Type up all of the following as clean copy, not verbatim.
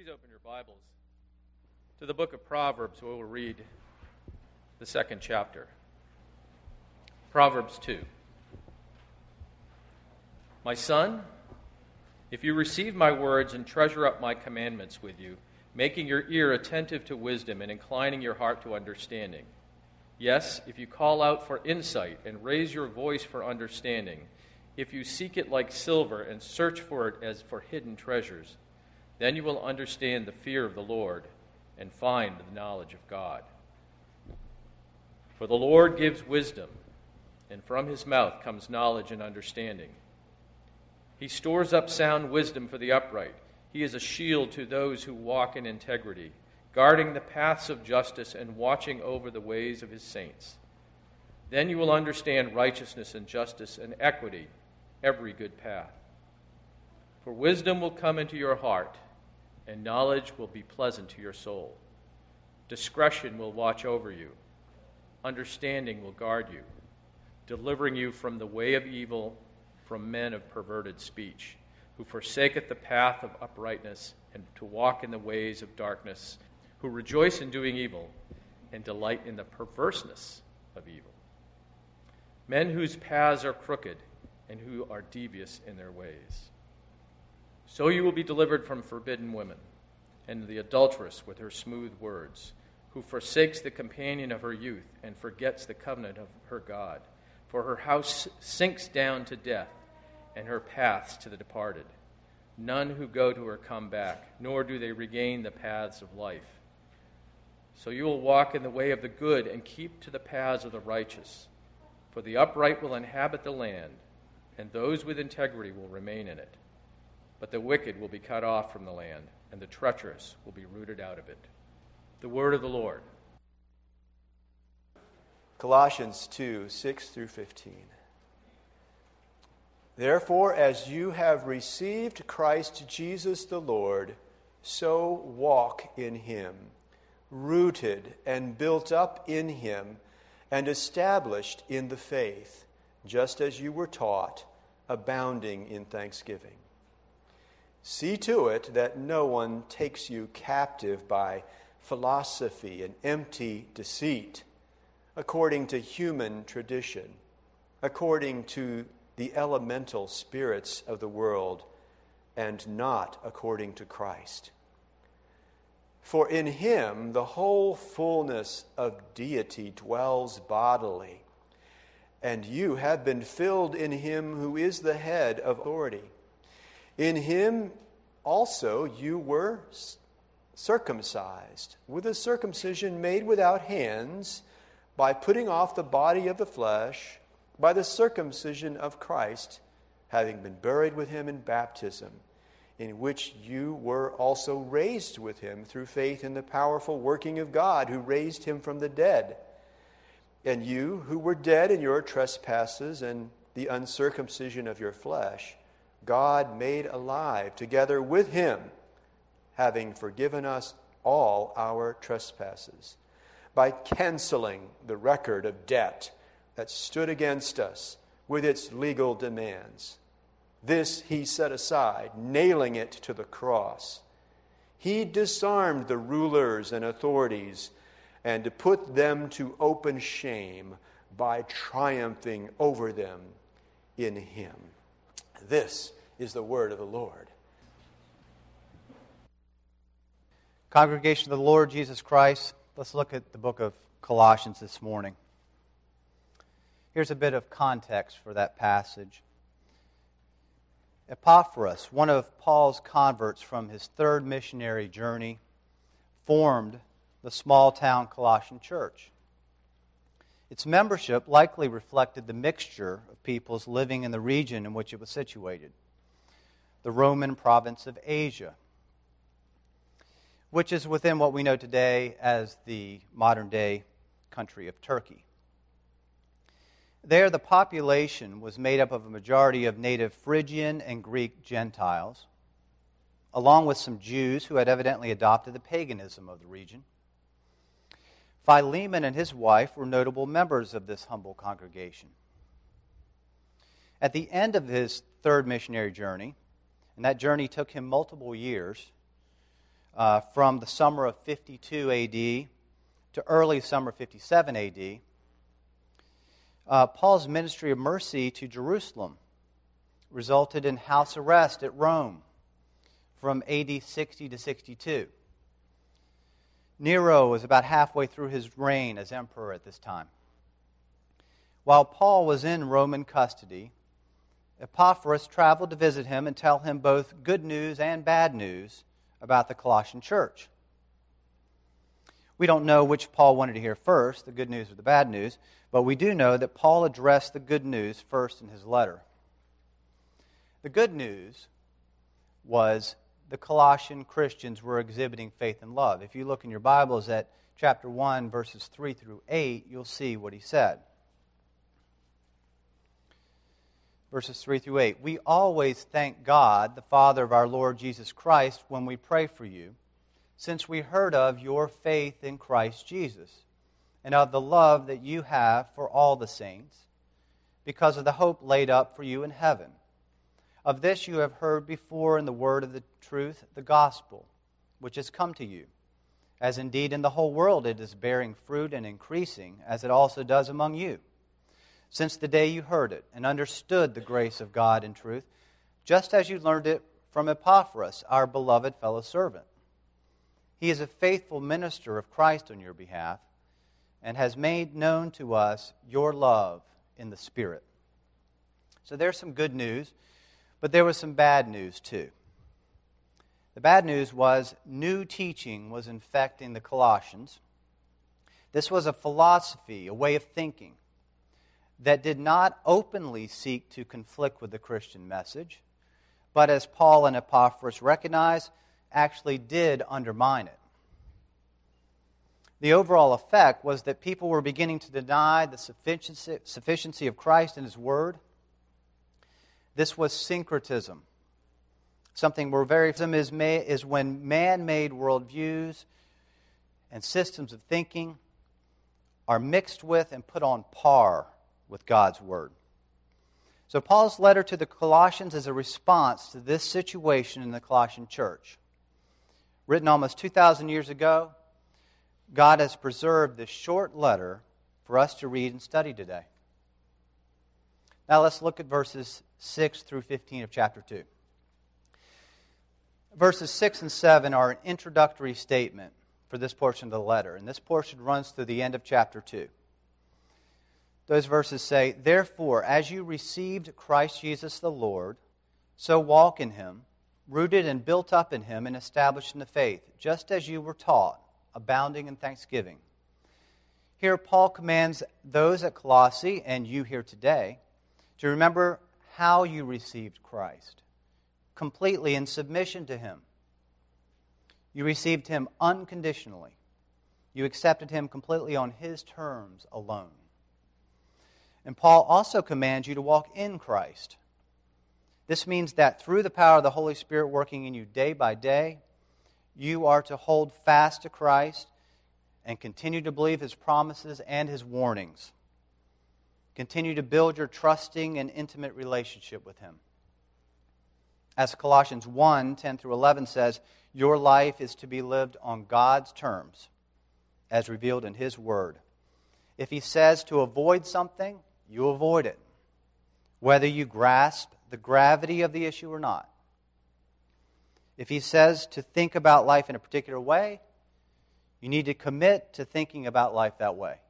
open your Bibles to the book of Proverbs, where we'll read the second chapter. Proverbs 2. My son, if you receive my words and treasure up my commandments with you, making your ear attentive to wisdom and inclining your heart to understanding. Yes, if you call out for insight and raise your voice for understanding, if you seek it like silver and search for it as for hidden treasures, then you will understand the fear of the Lord and find the knowledge of God. For the Lord gives wisdom, and from his mouth comes knowledge and understanding. He stores up sound wisdom for the upright. He is a shield to those who walk in integrity, guarding the paths of justice and watching over the ways of his saints. Then you will understand righteousness and justice and equity, every good path. For wisdom will come into your heart, and knowledge will be pleasant to your soul. Discretion will watch over you. Understanding will guard you, delivering you from the way of evil, from men of perverted speech, who forsaketh the path of uprightness, and to walk in the ways of darkness, who rejoice in doing evil, and delight in the perverseness of evil. Men whose paths are crooked, and who are devious in their ways. So you will be delivered from forbidden women, and the adulteress with her smooth words, who forsakes the companion of her youth, and forgets the covenant of her God. For her house sinks down to death, and her paths to the departed. None who go to her come back, nor do they regain the paths of life. So you will walk in the way of the good, and keep to the paths of the righteous. For the upright will inhabit the land, and those with integrity will remain in it. But the wicked will be cut off from the land, and the treacherous will be rooted out of it. The word of the Lord. Colossians 2, 6 through 15. Therefore, as you have received Christ Jesus the Lord, so walk in him, rooted and built up in him, and established in the faith, just as you were taught, abounding in thanksgiving. See to it that no one takes you captive by philosophy and empty deceit, according to human tradition, according to the elemental spirits of the world, and not according to Christ. For in him the whole fullness of deity dwells bodily, and you have been filled in him who is the head of authority. In him also you were circumcised, with a circumcision made without hands, by putting off the body of the flesh, by the circumcision of Christ, having been buried with him in baptism, in which you were also raised with him through faith in the powerful working of God, who raised him from the dead. And you, who were dead in your trespasses and the uncircumcision of your flesh, God made alive together with him, having forgiven us all our trespasses, by canceling the record of debt that stood against us with its legal demands. This he set aside, nailing it to the cross. He disarmed the rulers and authorities, and put them to open shame by triumphing over them in him. This is the word of the Lord. Congregation of the Lord Jesus Christ, let's look at the book of Colossians this morning. Here's a bit of context for that passage. Epaphras, one of Paul's converts from his third missionary journey, formed the small-town Colossian church. Its membership likely reflected the mixture of peoples living in the region in which it was situated, the Roman province of Asia, which is within what we know today as the modern-day country of Turkey. There, the population was made up of a majority of native Phrygian and Greek Gentiles, along with some Jews who had evidently adopted the paganism of the region. Philemon and his wife were notable members of this humble congregation. At the end of his third missionary journey, and that journey took him multiple years, from the summer of 52 A.D. to early summer 57 A.D., Paul's ministry of mercy to Jerusalem resulted in house arrest at Rome from A.D. 60 to 62. Nero was about halfway through his reign as emperor at this time. While Paul was in Roman custody, Epaphras traveled to visit him and tell him both good news and bad news about the Colossian church. We don't know which Paul wanted to hear first, the good news or the bad news, but we do know that Paul addressed the good news first in his letter. The good news was the Colossian Christians were exhibiting faith and love. If you look in your Bibles at chapter 1, verses 3 through 8, you'll see what he said. Verses 3 through 8. We always thank God, the Father of our Lord Jesus Christ, when we pray for you, since we heard of your faith in Christ Jesus, and of the love that you have for all the saints, because of the hope laid up for you in heaven. Of this you have heard before in the word of the truth, the gospel, which has come to you, as indeed in the whole world it is bearing fruit and increasing, as it also does among you, since the day you heard it and understood the grace of God in truth, just as you learned it from Epaphras, our beloved fellow servant. He is a faithful minister of Christ on your behalf, and has made known to us your love in the Spirit. So there's some good news, but there was some bad news too. The bad news was new teaching was infecting the Colossians. This was a philosophy, a way of thinking, that did not openly seek to conflict with the Christian message, but as Paul and Epaphras recognize, actually did undermine it. The overall effect was that people were beginning to deny the sufficiency of Christ and His Word. This was syncretism. Something we're very familiar is when man-made worldviews and systems of thinking are mixed with and put on par with God's Word. So Paul's letter to the Colossians is a response to this situation in the Colossian church. Written almost 2,000 years ago, God has preserved this short letter for us to read and study today. Now let's look at verses 6 through 15 of chapter 2. Verses 6 and 7 are an introductory statement for this portion of the letter, and this portion runs through the end of chapter 2. Those verses say, "Therefore, as you received Christ Jesus the Lord, so walk in Him, rooted and built up in Him and established in the faith, just as you were taught, abounding in thanksgiving." Here Paul commands those at Colossae, and you here today, to remember how you received Christ, completely in submission to Him. You received Him unconditionally. You accepted Him completely on His terms alone. And Paul also commands you to walk in Christ. This means that through the power of the Holy Spirit working in you day by day, you are to hold fast to Christ and continue to believe His promises and His warnings. Continue to build your trusting and intimate relationship with Him. As Colossians 1, 10 through 11 says, your life is to be lived on God's terms, as revealed in His Word. If He says to avoid something, you avoid it, whether you grasp the gravity of the issue or not. If He says to think about life in a particular way, you need to commit to thinking about life that way.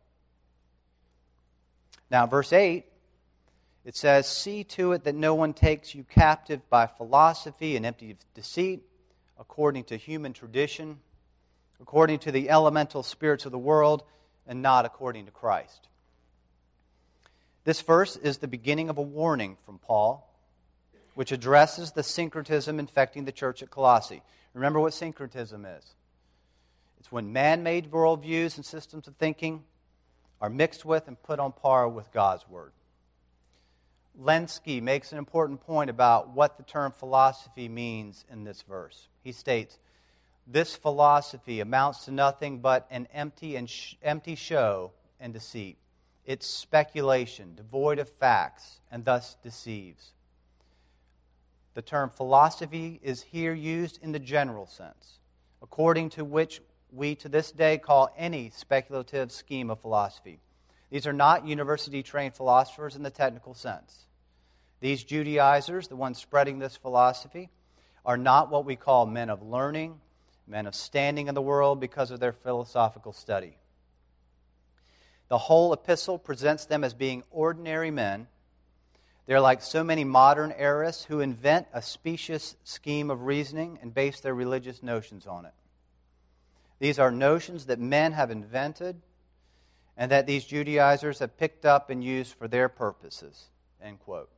Now, verse 8, it says, "See to it that no one takes you captive by philosophy and empty deceit, according to human tradition, according to the elemental spirits of the world, and not according to Christ." This verse is the beginning of a warning from Paul, which addresses the syncretism infecting the church at Colossae. Remember what syncretism is. It's when man-made worldviews and systems of thinking are mixed with and put on par with God's Word. Lenski makes an important point about what the term philosophy means in this verse. He states, "This philosophy amounts to nothing but an empty show and deceit. It's speculation, devoid of facts, and thus deceives." The term philosophy is here used in the general sense, according to which we to this day call any speculative scheme of philosophy. These are not university-trained philosophers in the technical sense. These Judaizers, the ones spreading this philosophy, are not what we call men of learning, men of standing in the world because of their philosophical study. The whole epistle presents them as being ordinary men. They're like so many modern errorists who invent a specious scheme of reasoning and base their religious notions on it. These are notions that men have invented and that these Judaizers have picked up and used for their purposes." End quote.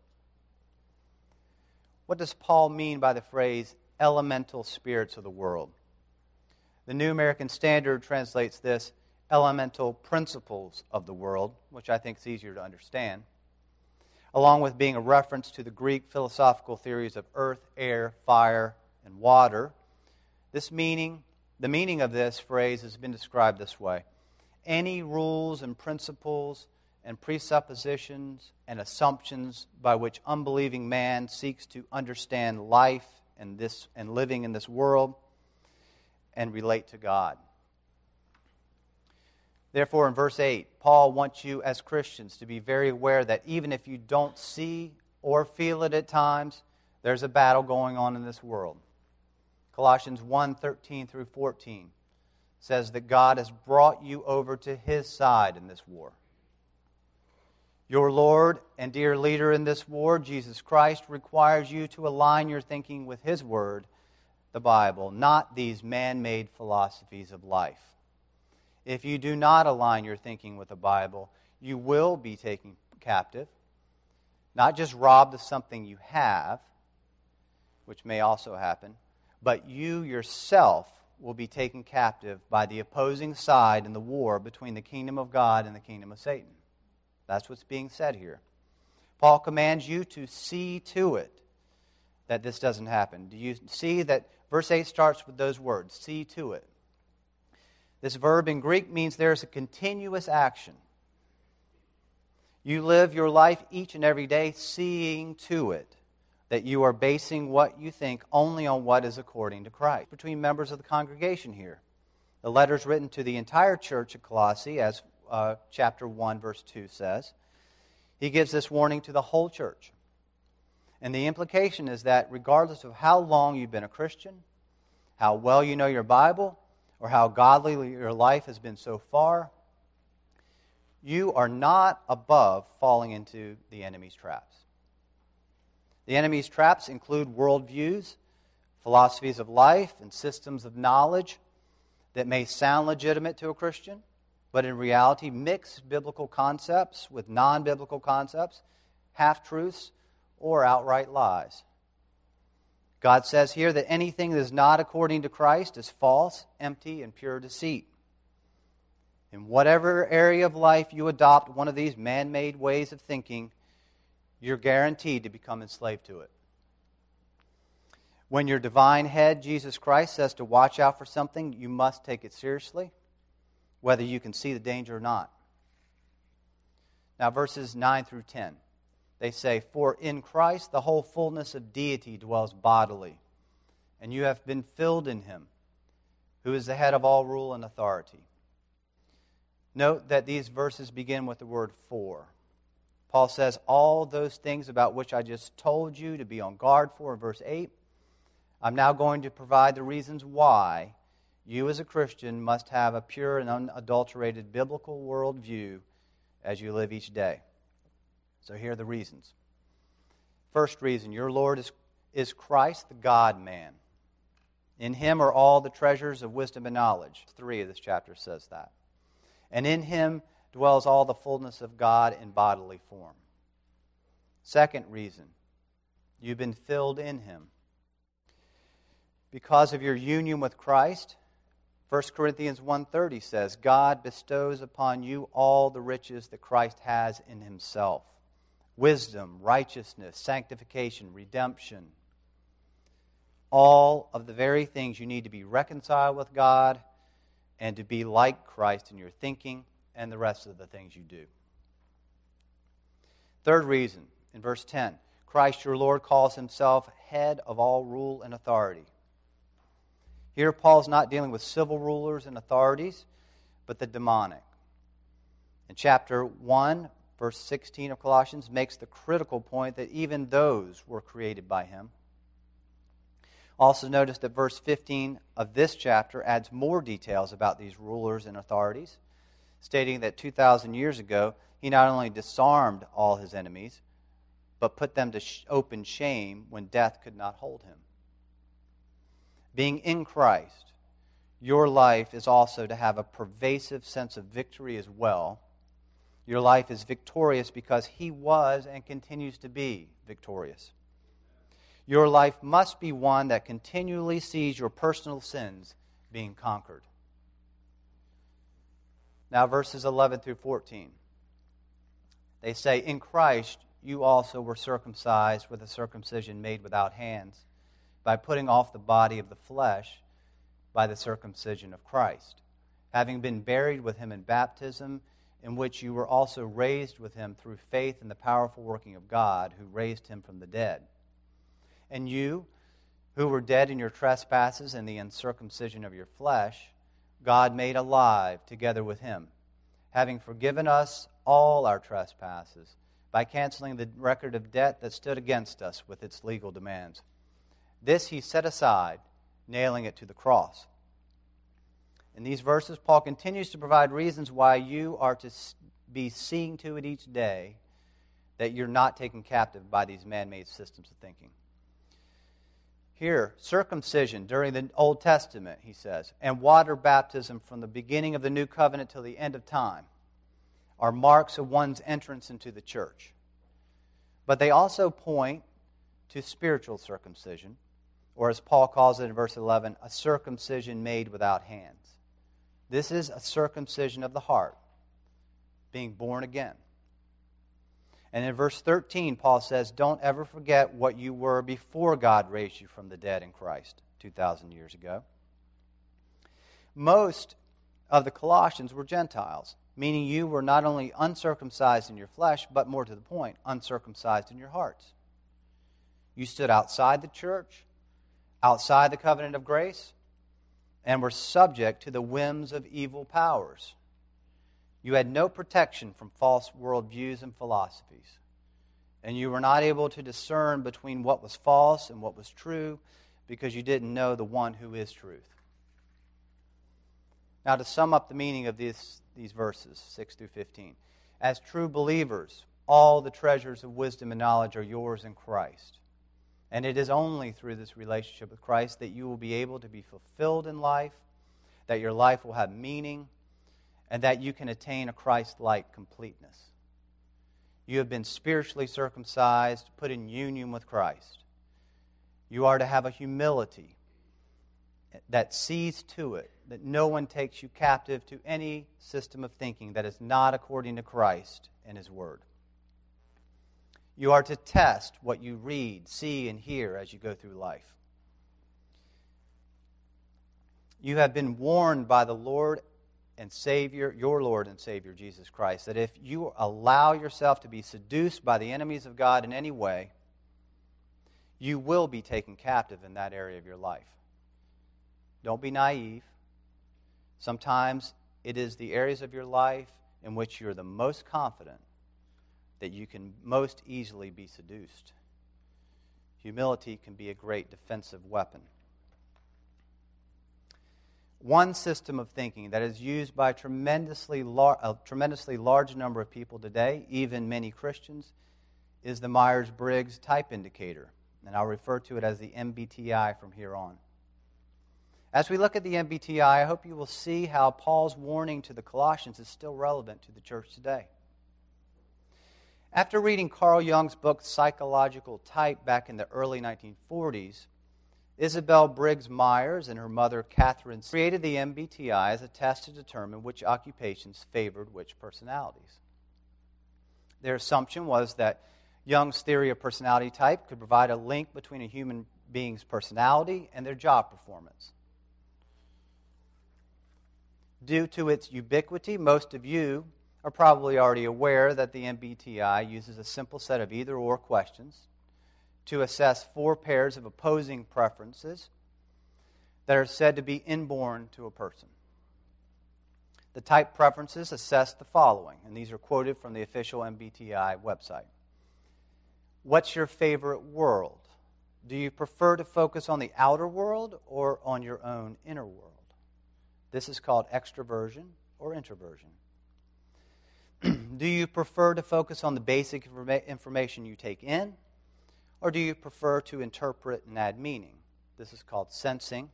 What does Paul mean by the phrase elemental spirits of the world? The New American Standard translates this elemental principles of the world, which I think is easier to understand, along with being a reference to the Greek philosophical theories of earth, air, fire, and water. The meaning of this phrase has been described this way: any rules and principles and presuppositions and assumptions by which unbelieving man seeks to understand life and living in this world and relate to God. Therefore, in verse 8, Paul wants you as Christians to be very aware that even if you don't see or feel it at times, there's a battle going on in this world. Colossians 1:13 through 14 says that God has brought you over to His side in this war. Your Lord and dear leader in this war, Jesus Christ, requires you to align your thinking with His Word, the Bible, not these man-made philosophies of life. If you do not align your thinking with the Bible, you will be taken captive, not just robbed of something you have, which may also happen, but you yourself will be taken captive by the opposing side in the war between the kingdom of God and the kingdom of Satan. That's what's being said here. Paul commands you to see to it that this doesn't happen. Do you see that verse 8 starts with those words, see to it? This verb in Greek means there's a continuous action. You live your life each and every day seeing to it that you are basing what you think only on what is according to Christ. Between members of the congregation here, the letter's written to the entire church at Colossae, as chapter 1, verse 2 says. He gives this warning to the whole church. And the implication is that regardless of how long you've been a Christian, how well you know your Bible, or how godly your life has been so far, you are not above falling into the enemy's traps. The enemy's traps include worldviews, philosophies of life, and systems of knowledge that may sound legitimate to a Christian, but in reality mix biblical concepts with non-biblical concepts, half-truths, or outright lies. God says here that anything that is not according to Christ is false, empty, and pure deceit. In whatever area of life you adopt one of these man-made ways of thinking, you're guaranteed to become enslaved to it. When your divine head, Jesus Christ, says to watch out for something, you must take it seriously, whether you can see the danger or not. Now, verses 9 through 10. They say, "For in Christ the whole fullness of deity dwells bodily, and you have been filled in Him, who is the head of all rule and authority." Note that these verses begin with the word "for." Paul says all those things about which I just told you to be on guard for in verse 8. I'm now going to provide the reasons why you as a Christian must have a pure and unadulterated biblical worldview as you live each day. So here are the reasons. First reason, your Lord is Christ, the God-man. In Him are all the treasures of wisdom and knowledge. 3 of this chapter says that. And in Him dwells all the fullness of God in bodily form. Second reason, you've been filled in Him. Because of your union with Christ, 1 Corinthians 1:30 says, God bestows upon you all the riches that Christ has in Himself. Wisdom, righteousness, sanctification, redemption. All of the very things you need to be reconciled with God and to be like Christ in your thinking and the rest of the things you do. Third reason, in verse 10, Christ your Lord calls Himself head of all rule and authority. Here, Paul's not dealing with civil rulers and authorities, but the demonic. And chapter 1, verse 16 of Colossians makes the critical point that even those were created by him. Also notice that verse 15 of this chapter adds more details about these rulers and authorities, stating that 2,000 years ago, he not only disarmed all his enemies, but put them to open shame when death could not hold him. Being in Christ, your life is also to have a pervasive sense of victory as well. Your life is victorious because he was and continues to be victorious. Your life must be one that continually sees your personal sins being conquered. Now, verses 11 through 14. They say, in Christ you also were circumcised with a circumcision made without hands, by putting off the body of the flesh by the circumcision of Christ, having been buried with him in baptism, in which you were also raised with him through faith in the powerful working of God, who raised him from the dead. And you, who were dead in your trespasses and the uncircumcision of your flesh, God made alive together with him, having forgiven us all our trespasses, by canceling the record of debt that stood against us with its legal demands. This he set aside, nailing it to the cross. In these verses, Paul continues to provide reasons why you are to be seeing to it each day that you're not taken captive by these man-made systems of thinking. Here, circumcision during the Old Testament, he says, and water baptism from the beginning of the new covenant till the end of time are marks of one's entrance into the church. But they also point to spiritual circumcision, or as Paul calls it in verse 11, a circumcision made without hands. This is a circumcision of the heart, being born again. And in verse 13, Paul says, don't ever forget what you were before God raised you from the dead in Christ 2,000 years ago. Most of the Colossians were Gentiles, meaning you were not only uncircumcised in your flesh, but more to the point, uncircumcised in your hearts. You stood outside the church, outside the covenant of grace, and were subject to the whims of evil powers. You had no protection from false worldviews and philosophies, and you were not able to discern between what was false and what was true because you didn't know the one who is truth. Now, to sum up the meaning of these verses, 6 through 15, as true believers, all the treasures of wisdom and knowledge are yours in Christ. And it is only through this relationship with Christ that you will be able to be fulfilled in life, that your life will have meaning, and that you can attain a Christ-like completeness. You have been spiritually circumcised, put in union with Christ. You are to have a humility that sees to it that no one takes you captive to any system of thinking that is not according to Christ and His Word. You are to test what you read, see, and hear as you go through life. You have been warned by the Lord and Savior, your Lord and Savior, Jesus Christ, that if you allow yourself to be seduced by the enemies of God in any way, you will be taken captive in that area of your life. Don't be naive. Sometimes it is the areas of your life in which you're the most confident that you can most easily be seduced. Humility can be a great defensive weapon. One system of thinking that is used by a tremendously large number of people today, even many Christians, is the Myers-Briggs type indicator. And I'll refer to it as the MBTI from here on. As we look at the MBTI, I hope you will see how Paul's warning to the Colossians is still relevant to the church today. After reading Carl Jung's book, Psychological Type, back in the early 1940s, Isabel Briggs Myers and her mother, Catherine, created the MBTI as a test to determine which occupations favored which personalities. Their assumption was that Jung's theory of personality type could provide a link between a human being's personality and their job performance. Due to its ubiquity, most of you are probably already aware that the MBTI uses a simple set of either-or questions to assess 4 pairs of opposing preferences that are said to be inborn to a person. The type preferences assess the following, and these are quoted from the official MBTI website. What's your favorite world? Do you prefer to focus on the outer world or on your own inner world? This is called extroversion or introversion. Do you prefer to focus on the basic information you take in, or do you prefer to interpret and add meaning? This is called sensing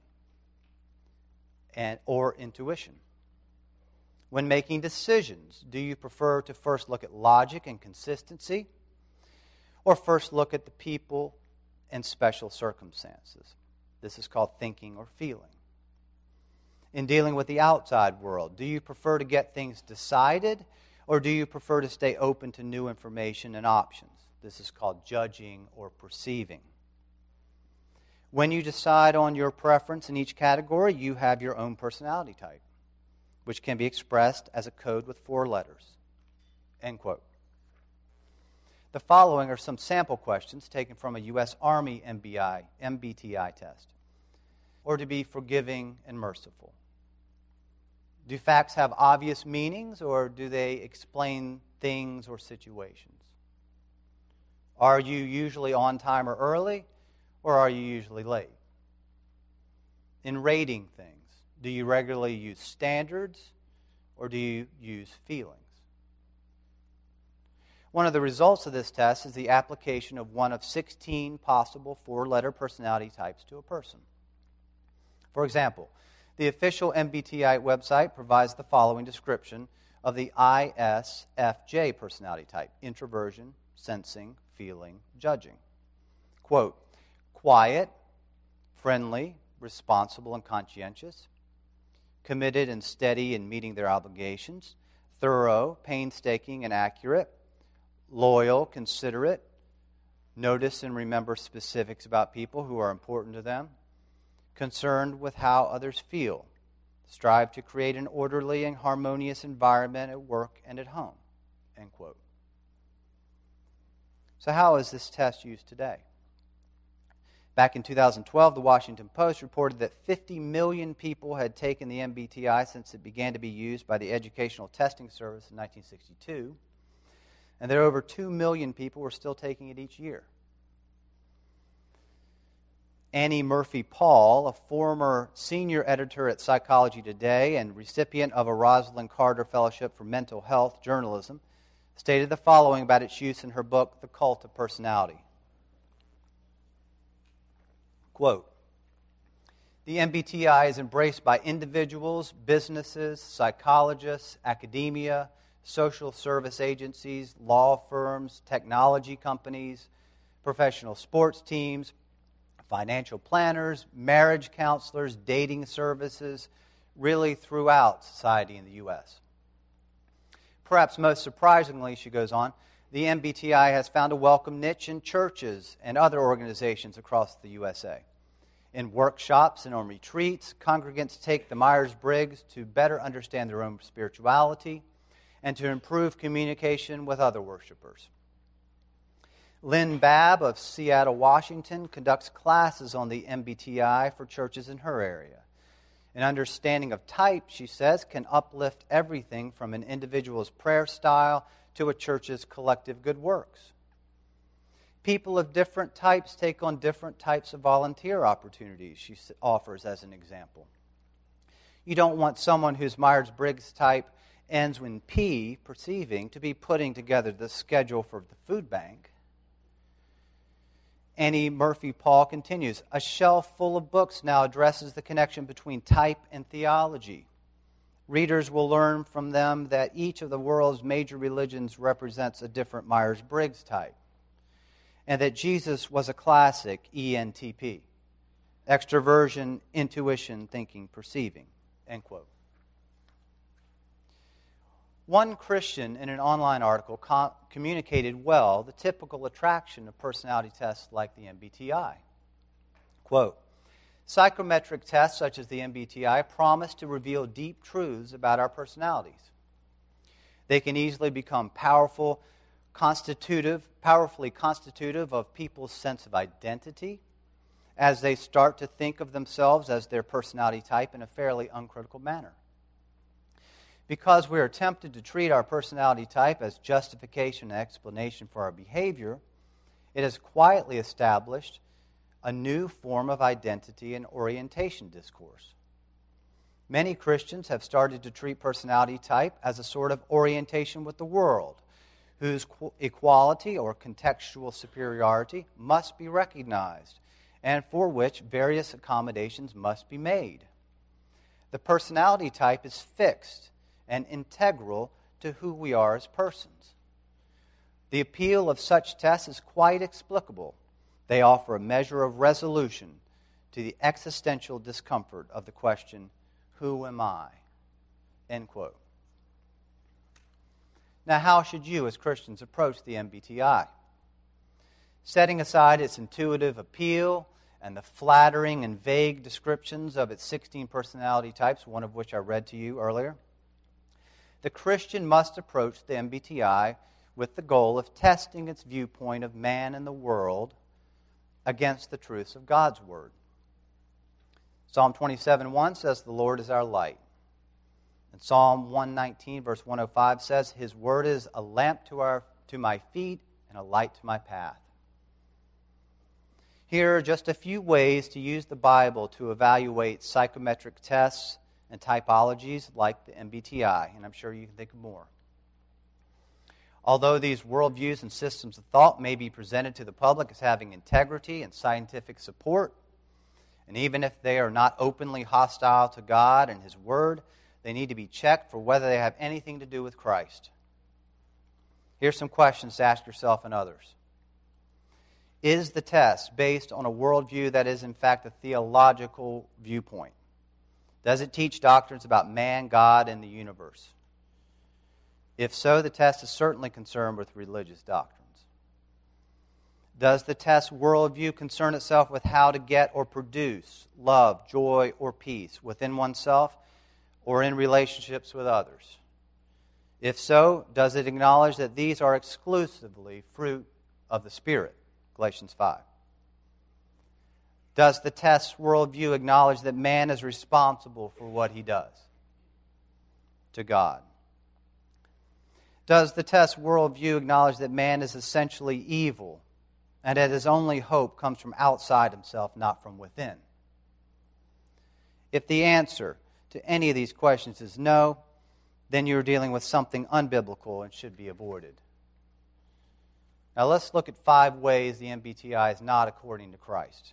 or intuition. When making decisions, do you prefer to first look at logic and consistency, or first look at the people and special circumstances? This is called thinking or feeling. In dealing with the outside world, do you prefer to get things decided, or do you prefer to stay open to new information and options? This is called judging or perceiving. When you decide on your preference in each category, you have your own personality type, which can be expressed as a code with 4 letters. End quote. The following are some sample questions taken from a U.S. Army MBTI test. Or to be forgiving and merciful. Do facts have obvious meanings, or do they explain things or situations? Are you usually on time or early, or are you usually late? In rating things, do you regularly use standards, or do you use feelings? One of the results of this test is the application of one of 16 possible 4-letter personality types to a person. For example, the official MBTI website provides the following description of the ISFJ personality type: introversion, sensing, feeling, judging. Quote, quiet, friendly, responsible, and conscientious, committed and steady in meeting their obligations, thorough, painstaking, and accurate, loyal, considerate, notice and remember specifics about people who are important to them, concerned with how others feel, strive to create an orderly and harmonious environment at work and at home. End quote. So how is this test used today? Back in 2012, the Washington Post reported that 50 million people had taken the MBTI since it began to be used by the Educational Testing Service in 1962, and that over 2 million people were still taking it each year. Annie Murphy Paul, a former senior editor at Psychology Today and recipient of a Rosalind Carter Fellowship for Mental Health Journalism, stated the following about its use in her book, The Cult of Personality. Quote, the MBTI is embraced by individuals, businesses, psychologists, academia, social service agencies, law firms, technology companies, professional sports teams, financial planners, marriage counselors, dating services, really throughout society in the U.S. Perhaps most surprisingly, she goes on, the MBTI has found a welcome niche in churches and other organizations across the USA. In workshops and on retreats, congregants take the Myers-Briggs to better understand their own spirituality and to improve communication with other worshipers. Lynn Babb of Seattle, Washington, conducts classes on the MBTI for churches in her area. An understanding of type, she says, can uplift everything from an individual's prayer style to a church's collective good works. People of different types take on different types of volunteer opportunities, she offers as an example. You don't want someone whose Myers-Briggs type ends in P, perceiving, to be putting together the schedule for the food bank. Annie Murphy Paul continues, a shelf full of books now addresses the connection between type and theology. Readers will learn from them that each of the world's major religions represents a different Myers-Briggs type, and that Jesus was a classic ENTP, extroversion, intuition, thinking, perceiving, end quote. One Christian in an online article communicated well the typical attraction of personality tests like the MBTI. Quote, psychometric tests such as the MBTI promise to reveal deep truths about our personalities. They can easily become powerfully constitutive of people's sense of identity, as they start to think of themselves as their personality type in a fairly uncritical manner. Because we are tempted to treat our personality type as justification and explanation for our behavior, it has quietly established a new form of identity and orientation discourse. Many Christians have started to treat personality type as a sort of orientation with the world, whose equality or contextual superiority must be recognized, and for which various accommodations must be made. The personality type is fixed and integral to who we are as persons. The appeal of such tests is quite explicable. They offer a measure of resolution to the existential discomfort of the question, who am I? End quote. Now, how should you as Christians approach the MBTI? Setting aside its intuitive appeal and the flattering and vague descriptions of its 16 personality types, one of which I read to you earlier, the Christian must approach the MBTI with the goal of testing its viewpoint of man and the world against the truths of God's Word. Psalm 27:1 says, "The Lord is our light." And Psalm 119, verse 105 says, "His Word is a lamp to my feet and a light to my path." Here are just a few ways to use the Bible to evaluate psychometric tests and typologies like the MBTI, and I'm sure you can think of more. Although these worldviews and systems of thought may be presented to the public as having integrity and scientific support, and even if they are not openly hostile to God and His Word, they need to be checked for whether they have anything to do with Christ. Here's some questions to ask yourself and others. Is the test based on a worldview that is in fact a theological viewpoint? Does it teach doctrines about man, God, and the universe? If so, the test is certainly concerned with religious doctrines. Does the test worldview concern itself with how to get or produce love, joy, or peace within oneself or in relationships with others? If so, does it acknowledge that these are exclusively fruit of the Spirit? Galatians 5. Does the test worldview acknowledge that man is responsible for what he does to God? Does the test worldview acknowledge that man is essentially evil and that his only hope comes from outside himself, not from within? If the answer to any of these questions is no, then you're dealing with something unbiblical and should be avoided. Now let's look at 5 ways the MBTI is not according to Christ.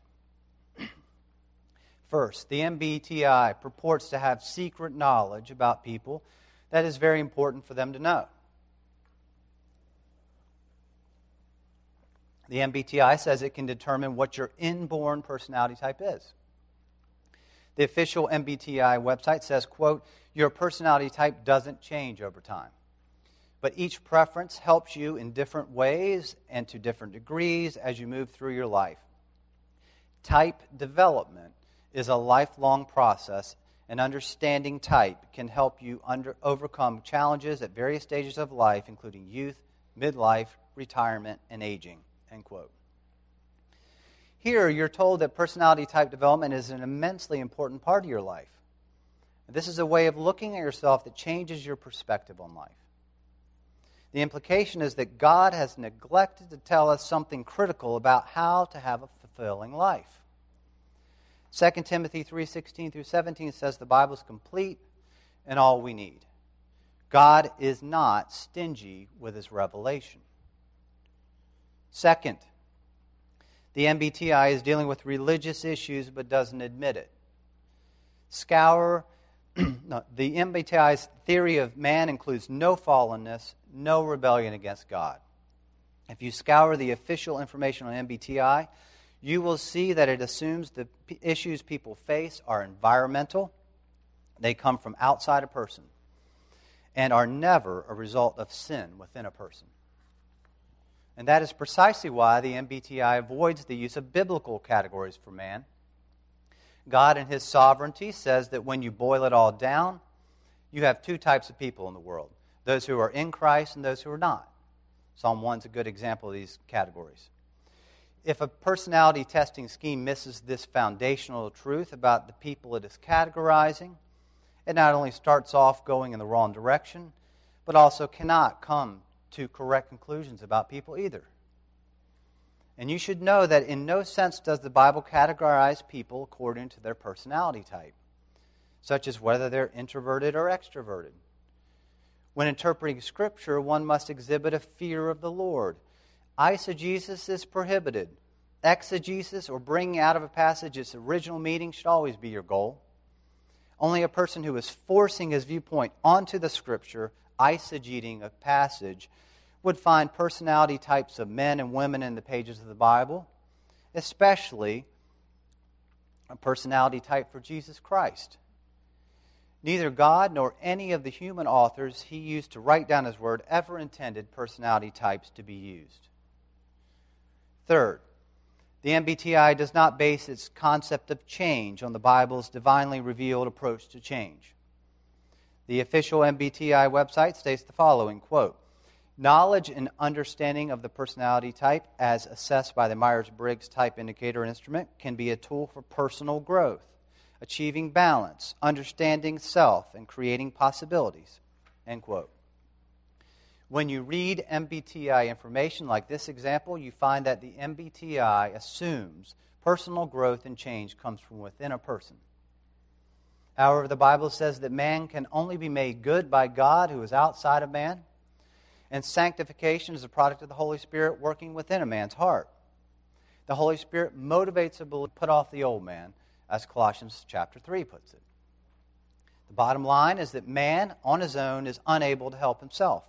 First, the MBTI purports to have secret knowledge about people that is very important for them to know. The MBTI says it can determine what your inborn personality type is. The official MBTI website says, quote, "Your personality type doesn't change over time, but each preference helps you in different ways and to different degrees as you move through your life. Type development is a lifelong process, and understanding type can help you overcome challenges at various stages of life, including youth, midlife, retirement, and aging." End quote. Here, you're told that personality type development is an immensely important part of your life. This is a way of looking at yourself that changes your perspective on life. The implication is that God has neglected to tell us something critical about how to have a fulfilling life. 2 Timothy 3:16 through 17 says the Bible is complete and all we need. God is not stingy with His revelation. Second, the MBTI is dealing with religious issues but doesn't admit it. The MBTI's theory of man includes no fallenness, no rebellion against God. If you scour the official information on MBTI, you will see that it assumes the issues people face are environmental, they come from outside a person, and are never a result of sin within a person. And that is precisely why the MBTI avoids the use of biblical categories for man. God in His sovereignty says that when you boil it all down, you have 2 types of people in the world: those who are in Christ and those who are not. Psalm 1 is a good example of these categories. If a personality testing scheme misses this foundational truth about the people it is categorizing, it not only starts off going in the wrong direction, but also cannot come to correct conclusions about people either. And you should know that in no sense does the Bible categorize people according to their personality type, such as whether they're introverted or extroverted. When interpreting Scripture, one must exhibit a fear of the Lord. Eisegesis is prohibited. Exegesis, or bringing out of a passage its original meaning, should always be your goal. Only a person who is forcing his viewpoint onto the Scripture, eisegeting a passage, would find personality types of men and women in the pages of the Bible, especially a personality type for Jesus Christ. Neither God nor any of the human authors he used to write down his word ever intended personality types to be used. Third, the MBTI does not base its concept of change on the Bible's divinely revealed approach to change. The official MBTI website states the following, quote, "Knowledge and understanding of the personality type as assessed by the Myers-Briggs Type Indicator instrument can be a tool for personal growth, achieving balance, understanding self, and creating possibilities." End quote. When you read MBTI information like this example, you find that the MBTI assumes personal growth and change comes from within a person. However, the Bible says that man can only be made good by God who is outside of man, and sanctification is a product of the Holy Spirit working within a man's heart. The Holy Spirit motivates a believer to put off the old man, as Colossians chapter 3 puts it. The bottom line is that man, on his own, is unable to help himself.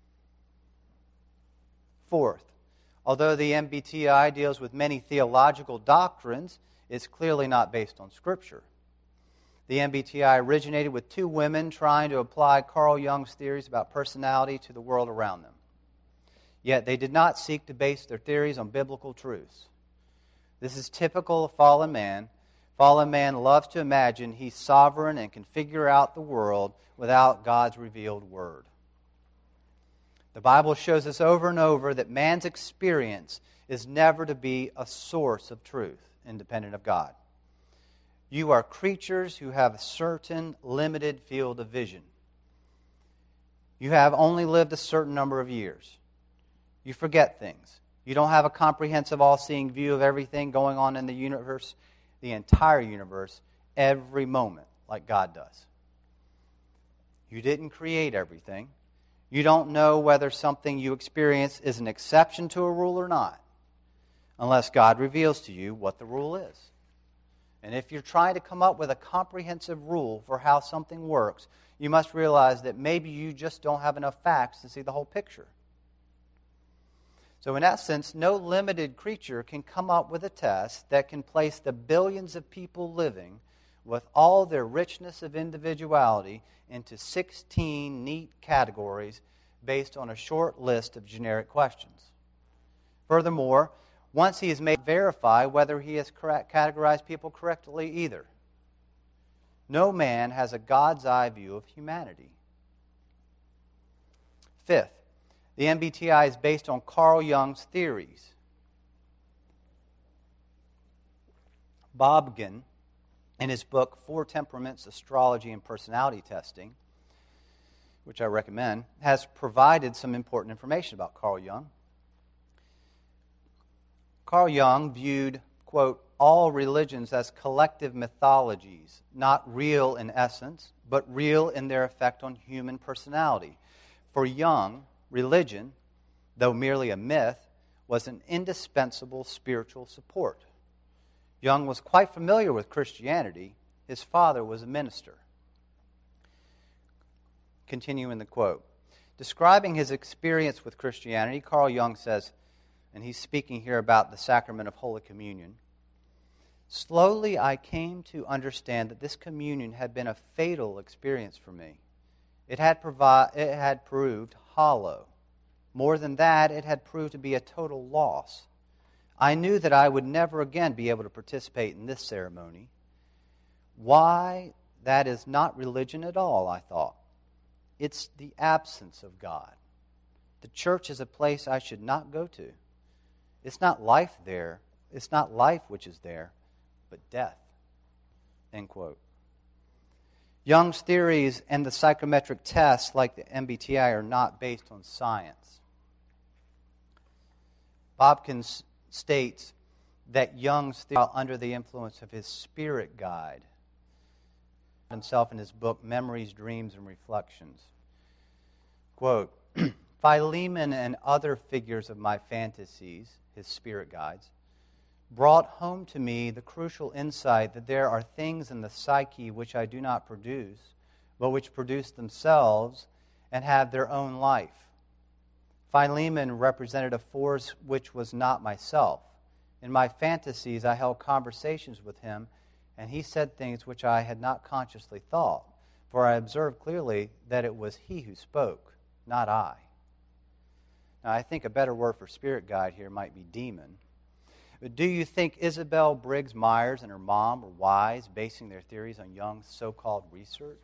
Fourth, although the MBTI deals with many theological doctrines, it's clearly not based on Scripture. The MBTI originated with two women trying to apply Carl Jung's theories about personality to the world around them. Yet they did not seek to base their theories on biblical truths. This is typical of fallen man. Fallen man loves to imagine he's sovereign and can figure out the world without God's revealed word. The Bible shows us over and over that man's experience is never to be a source of truth, independent of God. You are creatures who have a certain limited field of vision. You have only lived a certain number of years. You forget things. You don't have a comprehensive, all-seeing view of everything going on in the universe, the entire universe, every moment, like God does. You didn't create everything. You don't know whether something you experience is an exception to a rule or not, unless God reveals to you what the rule is. And if you're trying to come up with a comprehensive rule for how something works, you must realize that maybe you just don't have enough facts to see the whole picture. So in essence, no limited creature can come up with a test that can place the billions of people living with all their richness of individuality into 16 neat categories based on a short list of generic questions. Furthermore, once he is made verify whether he has categorized people correctly either. No man has a God's eye view of humanity. Fifth, the MBTI is based on Carl Jung's theories. Bobgen, in his book, Four Temperaments, Astrology and Personality Testing, which I recommend, has provided some important information about Carl Jung. Carl Jung viewed, quote, all religions as collective mythologies, not real in essence, but real in their effect on human personality. For Jung, religion, though merely a myth, was an indispensable spiritual support. Jung was quite familiar with Christianity. His father was a minister. Continuing the quote. Describing his experience with Christianity, Carl Jung says, and he's speaking here about the sacrament of Holy Communion, slowly I came to understand that this communion had been a fatal experience for me. It had proved hollow. More than that, it had proved to be a total loss. I knew that I would never again be able to participate in this ceremony. Why, that is not religion at all, I thought. It's the absence of God. The church is a place I should not go to. It's not life there. It's not life which is there, but death. End quote. Jung's theories and the psychometric tests like the MBTI are not based on science. Bobkin states that Jung's theory, under the influence of his spirit guide, himself in his book Memories, Dreams, and Reflections. Quote, Philemon and other figures of my fantasies, his spirit guides, brought home to me the crucial insight that there are things in the psyche which I do not produce, but which produce themselves and have their own life. Philemon represented a force which was not myself. In my fantasies, I held conversations with him, and he said things which I had not consciously thought, for I observed clearly that it was he who spoke, not I. Now, I think a better word for spirit guide here might be demon. But do you think Isabel Briggs Myers and her mom were wise, basing their theories on Jung's so-called research?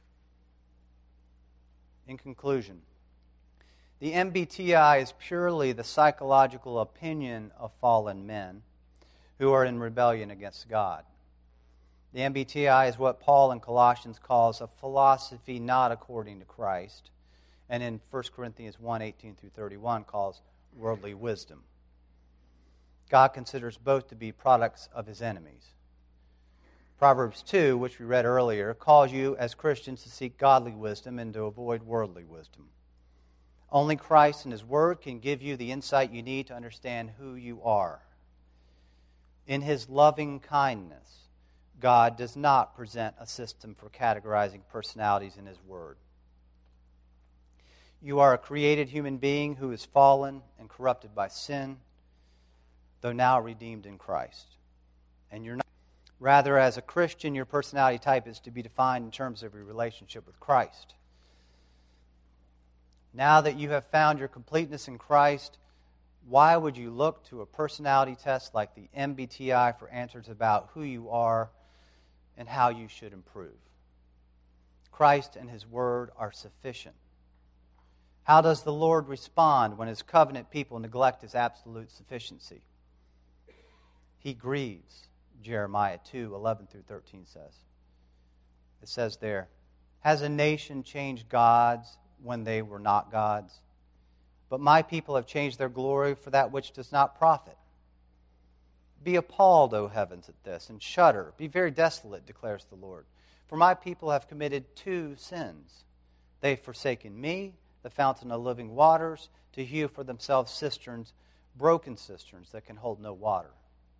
In conclusion, the MBTI is purely the psychological opinion of fallen men who are in rebellion against God. The MBTI is what Paul in Colossians calls a philosophy not according to Christ, and in 1 Corinthians 1:18-31 calls worldly wisdom. God considers both to be products of his enemies. Proverbs 2, which we read earlier, calls you as Christians to seek godly wisdom and to avoid worldly wisdom. Only Christ and his word can give you the insight you need to understand who you are. In his loving kindness, God does not present a system for categorizing personalities in his word. You are a created human being who is fallen and corrupted by sin, though now redeemed in Christ. And you're not. Rather, as a Christian, your personality type is to be defined in terms of your relationship with Christ. Now that you have found your completeness in Christ, why would you look to a personality test like the MBTI for answers about who you are and how you should improve? Christ and his word are sufficient. How does the Lord respond when his covenant people neglect his absolute sufficiency? He grieves, Jeremiah 2:11-13 says. It says there, has a nation changed gods when they were not gods? But my people have changed their glory for that which does not profit. Be appalled, O heavens, at this, and shudder. Be very desolate, declares the Lord. For my people have committed two sins. They have forsaken me, the fountain of living waters, to hew for themselves cisterns, broken cisterns that can hold no water.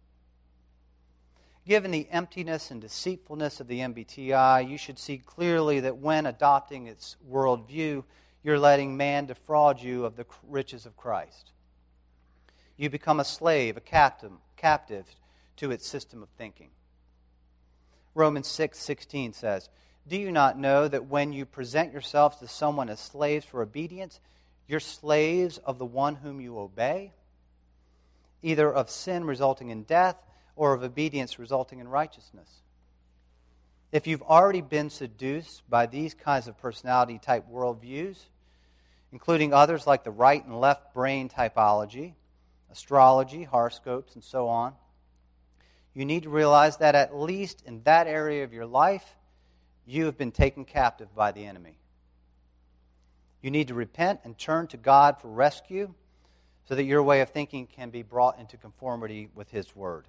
Given the emptiness and deceitfulness of the MBTI, you should see clearly that when adopting its worldview, you're letting man defraud you of the riches of Christ. You become a slave, a captive to its system of thinking. Romans 6:16 says, do you not know that when you present yourselves to someone as slaves for obedience, you're slaves of the one whom you obey, either of sin resulting in death or of obedience resulting in righteousness? If you've already been seduced by these kinds of personality type worldviews, including others like the right and left brain typology, astrology, horoscopes, and so on, you need to realize that at least in that area of your life, you have been taken captive by the enemy. You need to repent and turn to God for rescue so that your way of thinking can be brought into conformity with his word.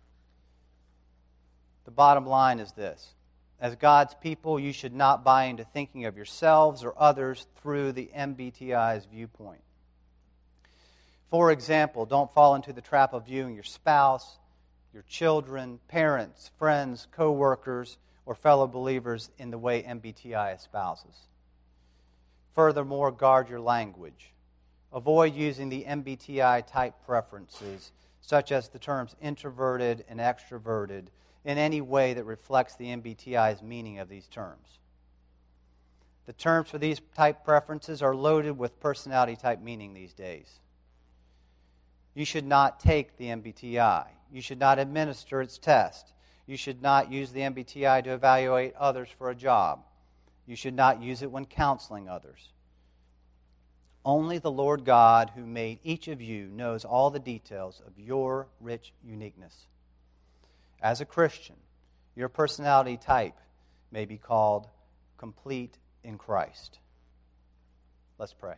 The bottom line is this. As God's people, you should not buy into thinking of yourselves or others through the MBTI's viewpoint. For example, don't fall into the trap of viewing your spouse, your children, parents, friends, co-workers, or fellow believers in the way MBTI espouses. Furthermore, guard your language. Avoid using the MBTI type preferences, such as the terms introverted and extroverted, in any way that reflects the MBTI's meaning of these terms. The terms for these type preferences are loaded with personality type meaning these days. You should not take the MBTI. You should not administer its test. You should not use the MBTI to evaluate others for a job. You should not use it when counseling others. Only the Lord God, who made each of you, knows all the details of your rich uniqueness. As a Christian, your personality type may be called complete in Christ. Let's pray.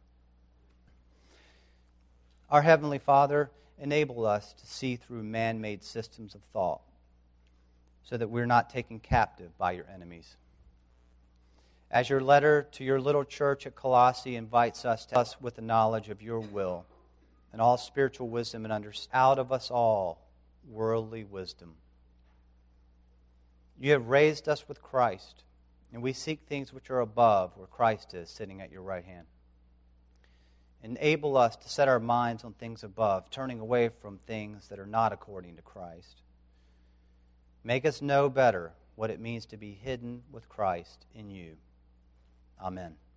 Our Heavenly Father, enable us to see through man-made systems of thought so that we're not taken captive by your enemies. As your letter to your little church at Colossae invites us to us with the knowledge of your will and all spiritual wisdom and understanding, out of us all worldly wisdom. You have raised us with Christ, and we seek things which are above, where Christ is, sitting at your right hand. Enable us to set our minds on things above, turning away from things that are not according to Christ. Make us know better what it means to be hidden with Christ in you. Amen.